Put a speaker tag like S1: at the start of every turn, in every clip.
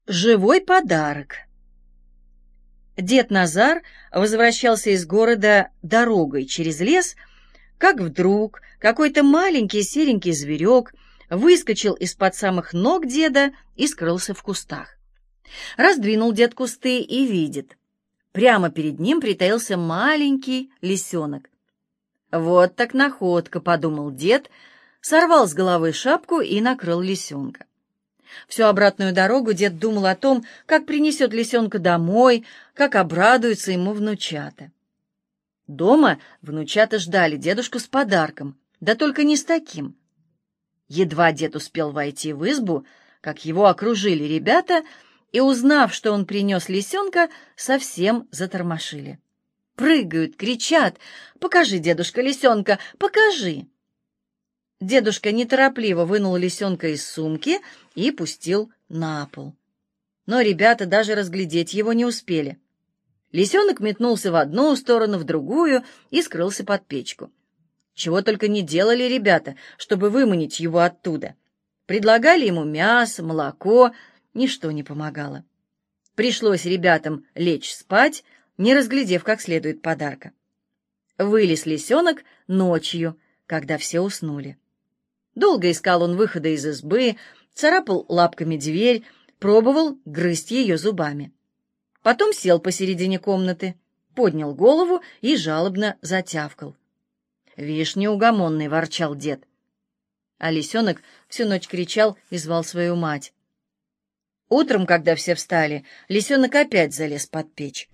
S1: Живой подарок. Дед Назар возвращался из города дорогой через лес, как вдруг какой-то маленький серенький зверек выскочил из-под самых ног деда и скрылся в кустах. Раздвинул дед кусты и видит. Прямо перед ним притаился маленький лисенок. «Вот так находка», — подумал дед, сорвал с головы шапку и накрыл лисенка. Всю обратную дорогу дед думал о том, как принесет лисенка домой, как обрадуются ему внучата. Дома внучата ждали дедушку с подарком, да только не с таким. Едва дед успел войти в избу, как его окружили ребята, и, узнав, что он принес лисенка, совсем затормошили. Прыгают, кричат: «Покажи, дедушка, лисенка, покажи!» Дедушка неторопливо вынул лисенка из сумки и пустил на пол. Но ребята даже разглядеть его не успели. Лисенок метнулся в одну сторону, в другую и скрылся под печку. Чего только не делали ребята, чтобы выманить его оттуда. Предлагали ему мясо, молоко, ничто не помогало. Пришлось ребятам лечь спать, не разглядев как следует подарка. Вылез лисенок ночью, когда все уснули. Долго искал он выхода из избы, царапал лапками дверь, пробовал грызть ее зубами. Потом сел посередине комнаты, поднял голову и жалобно затявкал. «Вишь, неугомонный!» — ворчал дед. А лисенок всю ночь кричал и звал свою мать. Утром, когда все встали, лисенок опять залез под печь.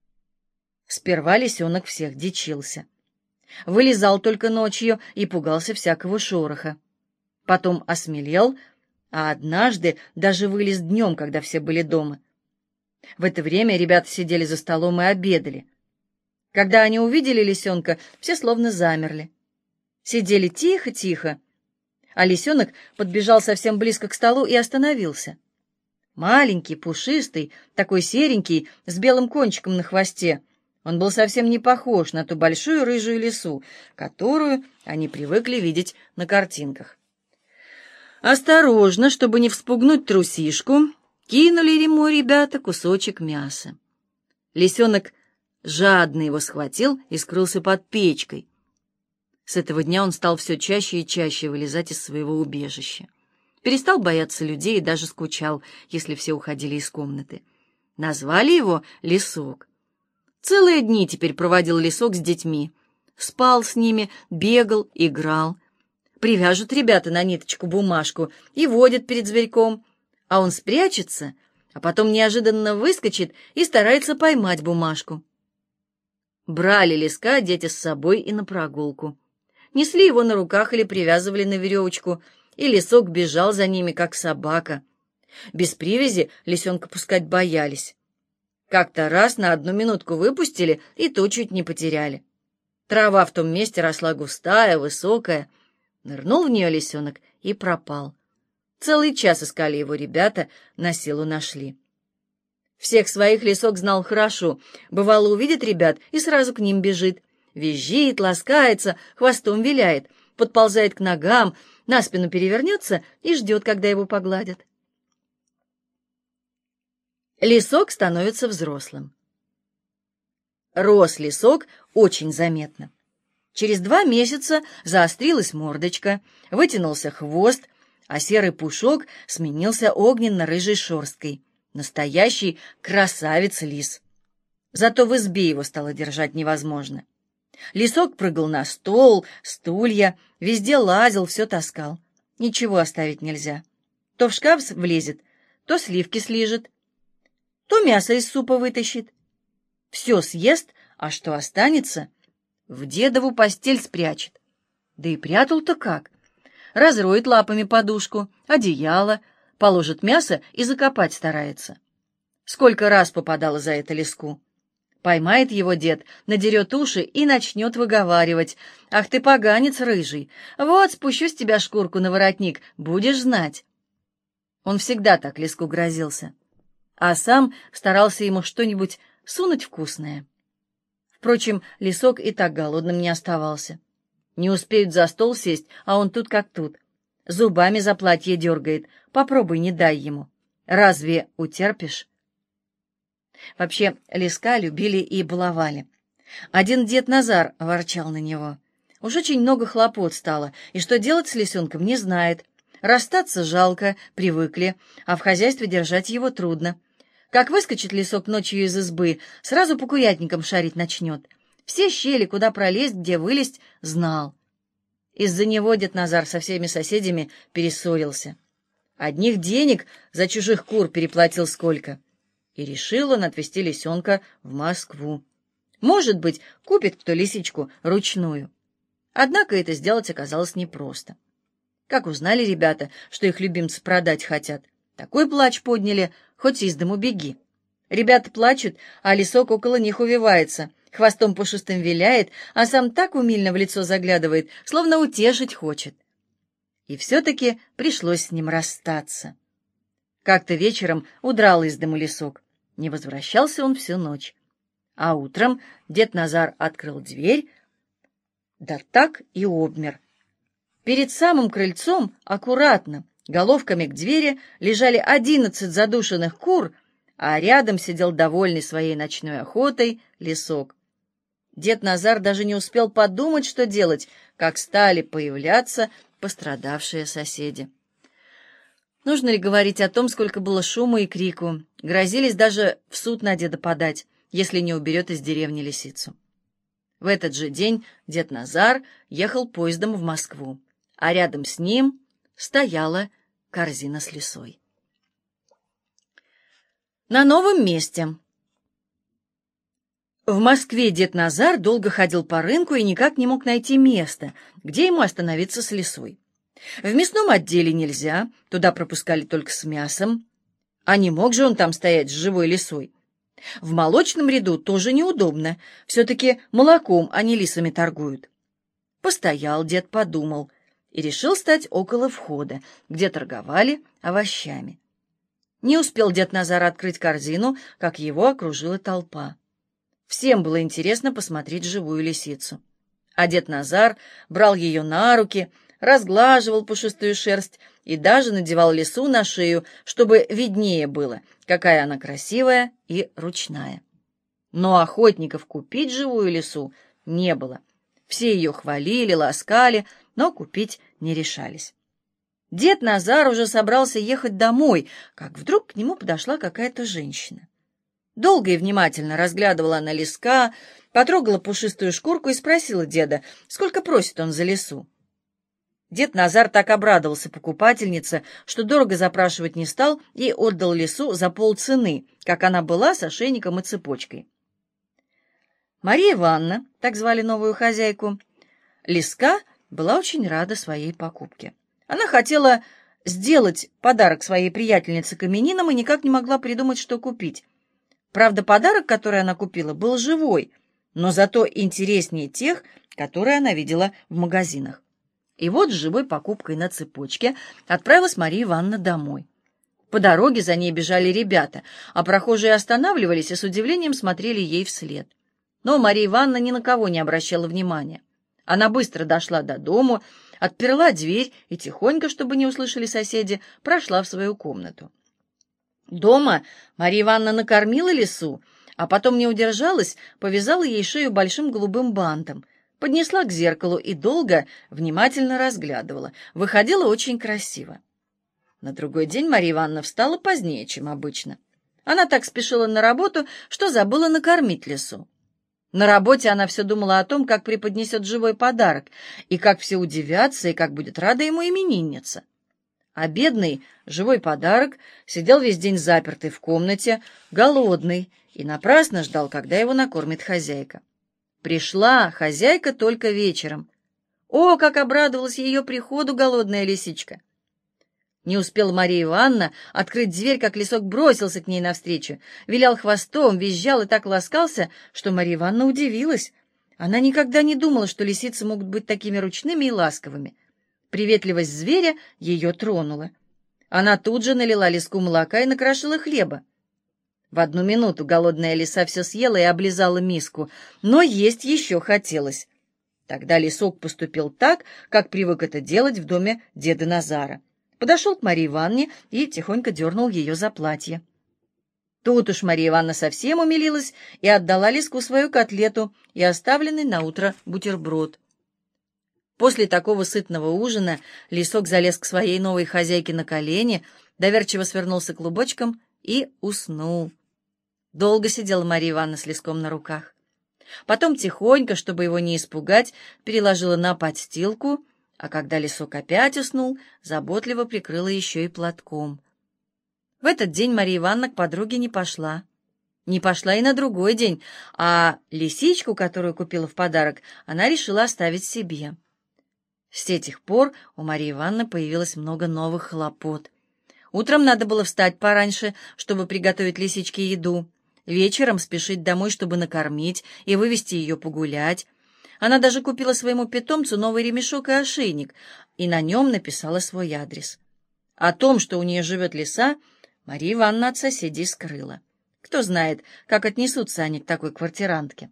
S1: Сперва лисенок всех дичился. Вылезал только ночью и пугался всякого шороха. Потом осмелел, а однажды даже вылез днем, когда все были дома. В это время ребята сидели за столом и обедали. Когда они увидели лисенка, все словно замерли. Сидели тихо-тихо, а лисенок подбежал совсем близко к столу и остановился. Маленький, пушистый, такой серенький, с белым кончиком на хвосте. Он был совсем не похож на ту большую рыжую лису, которую они привыкли видеть на картинках. Осторожно, чтобы не вспугнуть трусишку, кинули ему ребята кусочек мяса. Лисенок жадно его схватил и скрылся под печкой. С этого дня он стал все чаще и чаще вылезать из своего убежища. Перестал бояться людей и даже скучал, если все уходили из комнаты. Назвали его Лисок. Целые дни теперь проводил Лисок с детьми. Спал с ними, бегал, играл. Привяжут ребята на ниточку бумажку и водят перед зверьком, а он спрячется, а потом неожиданно выскочит и старается поймать бумажку. Брали Лиска дети с собой и на прогулку. Несли его на руках или привязывали на веревочку, и Лисок бежал за ними, как собака. Без привязи лисенка пускать боялись. Как-то раз на одну минутку выпустили, и то чуть не потеряли. Трава в том месте росла густая, высокая. Нырнул в нее лисенок и пропал. Целый час искали его ребята, на силу нашли. Всех своих Лисок знал хорошо. Бывало, увидит ребят и сразу к ним бежит. Визжит, ласкается, хвостом виляет, подползает к ногам, на спину перевернется и ждет, когда его погладят. Лисок становится взрослым. Рос Лисок очень заметно. Через 2 месяца заострилась мордочка, вытянулся хвост, а серый пушок сменился огненно-рыжей шерсткой. Настоящий красавец-лис. Зато в избе его стало держать невозможно. Лисок прыгал на стол, стулья, везде лазил, все таскал. Ничего оставить нельзя. То в шкаф влезет, то сливки слижет, то мясо из супа вытащит. Все съест, а что останется, в дедову постель спрячет. Да и прятал-то как. Разроет лапами подушку, одеяло, положит мясо и закопать старается. Сколько раз попадало за это Лиску. Поймает его дед, надерет уши и начнет выговаривать: «Ах ты, поганец рыжий! Вот спущу с тебя шкурку на воротник, будешь знать!» Он всегда так Лиску грозился, а сам старался ему что-нибудь сунуть вкусное. Впрочем, Лисок и так голодным не оставался. Не успеют за стол сесть, а он тут как тут. Зубами за платье дергает. Попробуй, не дай ему. Разве утерпишь? Вообще, лиска любили и баловали. Один дед Назар ворчал на него. Уж очень много хлопот стало, и что делать с лисенком не знает. Расстаться жалко, привыкли, а в хозяйстве держать его трудно. Как выскочит лисок ночью из избы, сразу по курятникам шарить начнет. Все щели, куда пролезть, где вылезть, знал. Из-за него дед Назар со всеми соседями перессорился. Одних денег за чужих кур переплатил сколько. И решил он отвезти лисенка в Москву. Может быть, купит кто лисичку ручную. Однако это сделать оказалось непросто. Как узнали ребята, что их любимца продать хотят, такой плач подняли, хоть из дому беги. Ребята плачут, а лисок около них увивается, хвостом пушистым виляет, а сам так умильно в лицо заглядывает, словно утешить хочет. И все-таки пришлось с ним расстаться. Как-то вечером удрал из дому лисок. Не возвращался он всю ночь. А утром дед Назар открыл дверь, да так и обмер. Перед самым крыльцом аккуратно, головками к двери, лежали 11 задушенных кур, а рядом сидел довольный своей ночной охотой лисок. Дед Назар даже не успел подумать, что делать, как стали появляться пострадавшие соседи. Нужно ли говорить о том, сколько было шума и крику? Грозились даже в суд на деда подать, если не уберет из деревни лисицу. В этот же день дед Назар ехал поездом в Москву, а рядом с ним стояла корзина с лисой. На новом месте. В Москве дед Назар долго ходил по рынку и никак не мог найти место, где ему остановиться с лисой. В мясном отделе нельзя, туда пропускали только с мясом. А не мог же он там стоять с живой лисой. В молочном ряду тоже неудобно, все-таки молоком, а не лисами торгуют. Постоял дед, подумал и решил стать около входа, где торговали овощами. Не успел дед Назар открыть корзину, как его окружила толпа. Всем было интересно посмотреть живую лисицу. А дед Назар брал ее на руки, разглаживал пушистую шерсть и даже надевал лису на шею, чтобы виднее было, какая она красивая и ручная. Но охотников купить живую лису не было. Все ее хвалили, ласкали, но купить не решались. Дед Назар уже собрался ехать домой, как вдруг к нему подошла какая-то женщина. Долго и внимательно разглядывала она лиска, потрогала пушистую шкурку и спросила деда, сколько просит он за лису. Дед Назар так обрадовался покупательнице, что дорого запрашивать не стал и отдал лису за полцены, как она была, с ошейником и цепочкой. Мария Ивановна, так звали новую хозяйку, лиска была очень рада своей покупке. Она хотела сделать подарок своей приятельнице к именинам и никак не могла придумать, что купить. Правда, подарок, который она купила, был живой, но зато интереснее тех, которые она видела в магазинах. И вот с живой покупкой на цепочке отправилась Мария Ивановна домой. По дороге за ней бежали ребята, а прохожие останавливались и с удивлением смотрели ей вслед. Но Мария Ивановна ни на кого не обращала внимания. Она быстро дошла до дому, отперла дверь и тихонько, чтобы не услышали соседи, прошла в свою комнату. Дома Мария Ивановна накормила лису, а потом не удержалась, повязала ей шею большим голубым бантом, поднесла к зеркалу и долго, внимательно разглядывала. Выходила очень красиво. На другой день Мария Ивановна встала позднее, чем обычно. Она так спешила на работу, что забыла накормить лису. На работе она все думала о том, как преподнесет живой подарок, и как все удивятся, и как будет рада ему именинница. А бедный живой подарок сидел весь день запертый в комнате, голодный, и напрасно ждал, когда его накормит хозяйка. Пришла хозяйка только вечером. О, как обрадовалась ее приходу голодная лисичка! Не успела Мария Ивановна открыть дверь, как лисок бросился к ней навстречу, вилял хвостом, визжал и так ласкался, что Мария Ивановна удивилась. Она никогда не думала, что лисицы могут быть такими ручными и ласковыми. Приветливость зверя ее тронула. Она тут же налила лиску молока и накрошила хлеба. В одну минуту голодная лиса все съела и облизала миску, но есть еще хотелось. Тогда лисок поступил так, как привык это делать в доме деда Назара. подошел к Марье Ивановне и тихонько дернул ее за платье. Тут уж Марья Ивановна совсем умилилась и отдала Лиску свою котлету и оставленный на утро бутерброд. После такого сытного ужина Лисок залез к своей новой хозяйке на колени, доверчиво свернулся клубочком и уснул. Долго сидела Марья Ивановна с Лиском на руках. Потом тихонько, чтобы его не испугать, переложила на подстилку, а когда Лисок опять уснул, заботливо прикрыла еще и платком. В этот день Марья Ивановна к подруге не пошла. Не пошла и на другой день, а лисичку, которую купила в подарок, она решила оставить себе. С этих пор у Марьи Ивановны появилось много новых хлопот. Утром надо было встать пораньше, чтобы приготовить лисичке еду, вечером спешить домой, чтобы накормить и вывести ее погулять. Она даже купила своему питомцу новый ремешок и ошейник, и на нем написала свой адрес. О том, что у нее живет лиса, Марья Ивановна от соседей скрыла. Кто знает, как отнесутся они к такой квартирантке.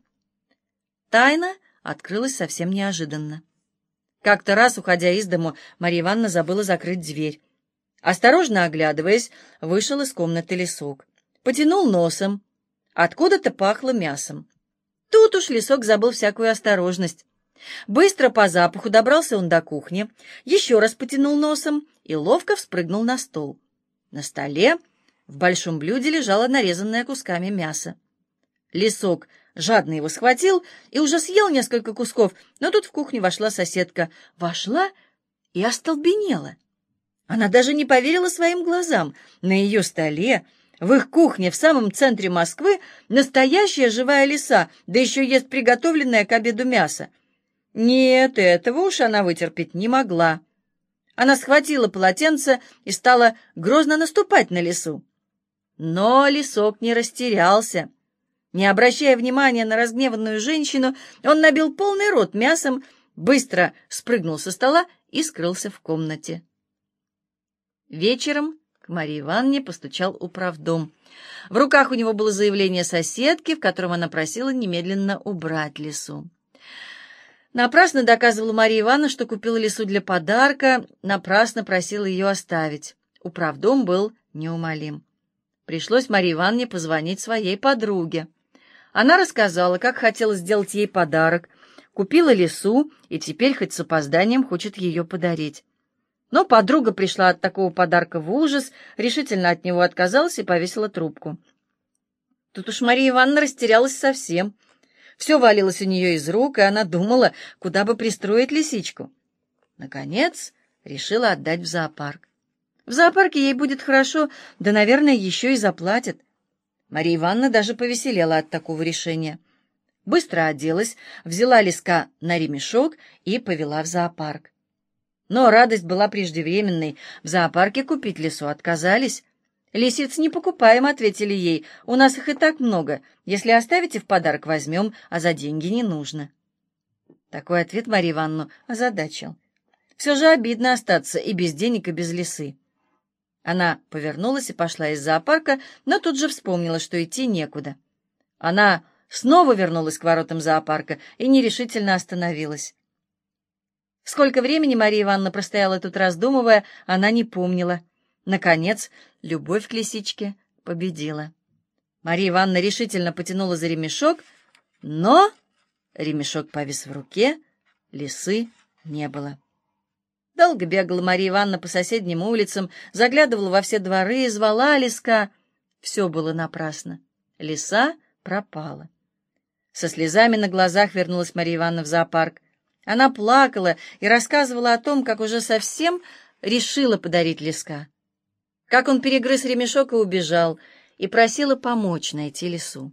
S1: Тайна открылась совсем неожиданно. Как-то раз, уходя из дому, Марья Ивановна забыла закрыть дверь. Осторожно оглядываясь, вышел из комнаты Лисок. Потянул носом. Откуда-то пахло мясом. Тут уж Лисок забыл всякую осторожность. Быстро по запаху добрался он до кухни, еще раз потянул носом и ловко вспрыгнул на стол. На столе в большом блюде лежало нарезанное кусками мясо. Лисок жадно его схватил и уже съел несколько кусков, но тут в кухню вошла соседка. Вошла и остолбенела. Она даже не поверила своим глазам. На ее столе, в их кухне в самом центре Москвы, настоящая живая лиса, да еще ест приготовленное к обеду мясо. Нет, этого уж она вытерпеть не могла. Она схватила полотенце и стала грозно наступать на лису. Но Лисок не растерялся. Не обращая внимания на разгневанную женщину, он набил полный рот мясом, быстро спрыгнул со стола и скрылся в комнате. Вечером к Марье Ивановне постучал управдом. В руках у него было заявление соседки, в котором она просила немедленно убрать лису. Напрасно доказывала Марья Ивановна, что купила лису для подарка, напрасно просила ее оставить. Управдом был неумолим. Пришлось Марье Ивановне позвонить своей подруге. Она рассказала, как хотела сделать ей подарок, купила лису и теперь хоть с опозданием хочет ее подарить. Но подруга пришла от такого подарка в ужас, решительно от него отказалась и повесила трубку. Тут уж Марья Ивановна растерялась совсем. Все валилось у нее из рук, и она думала, куда бы пристроить лисичку. Наконец, решила отдать в зоопарк. В зоопарке ей будет хорошо, да, наверное, еще и заплатят. Марья Ивановна даже повеселела от такого решения. Быстро оделась, взяла лиска на ремешок и повела в зоопарк. Но радость была преждевременной. В зоопарке купить лису отказались. «Лисиц не покупаем», — ответили ей. «У нас их и так много. Если оставите в подарок, возьмем, а за деньги не нужно». Такой ответ Марью Ивановну озадачил. Все же обидно остаться и без денег, и без лисы. Она повернулась и пошла из зоопарка, но тут же вспомнила, что идти некуда. Она снова вернулась к воротам зоопарка и нерешительно остановилась. Сколько времени Марья Ивановна простояла тут, раздумывая, она не помнила. Наконец, любовь к лисичке победила. Марья Ивановна решительно потянула за ремешок, но ремешок повис в руке, лисы не было. Долго бегала Марья Ивановна по соседним улицам, заглядывала во все дворы, звала лиска. Все было напрасно. Лиса пропала. Со слезами на глазах вернулась Марья Ивановна в зоопарк. Она плакала и рассказывала о том, как уже совсем решила подарить лиска. Как он перегрыз ремешок и убежал, и просила помочь найти лису.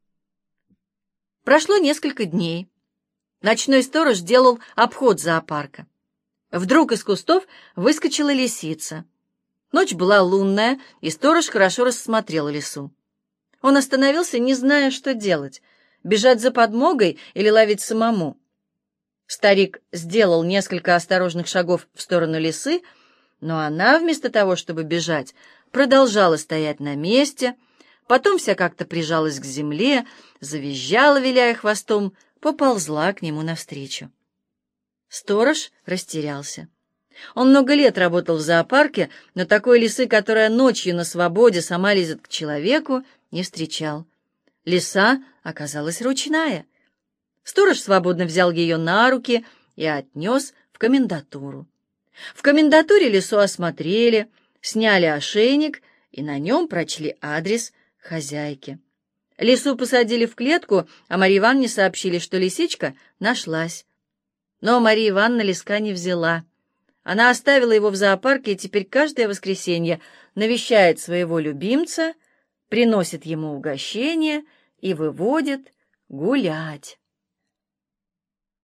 S1: Прошло несколько дней. Ночной сторож делал обход зоопарка. Вдруг из кустов выскочила лисица. Ночь была лунная, и сторож хорошо рассмотрел лису. Он остановился, не зная, что делать — бежать за подмогой или ловить самому. Старик сделал несколько осторожных шагов в сторону лисы, но она, вместо того, чтобы бежать, продолжала стоять на месте, потом вся как-то прижалась к земле, завизжала, виляя хвостом, поползла к нему навстречу. Сторож растерялся. Он много лет работал в зоопарке, но такой лисы, которая ночью на свободе сама лезет к человеку, не встречал. Лиса оказалась ручная. Сторож свободно взял ее на руки и отнес в комендатуру. В комендатуре лису осмотрели, сняли ошейник и на нем прочли адрес хозяйки. Лису посадили в клетку, а Марье Ивановне сообщили, что лисичка нашлась. Но Марья Ивановна лиска не взяла. Она оставила его в зоопарке и теперь каждое воскресенье навещает своего любимца, приносит ему угощение и выводит гулять.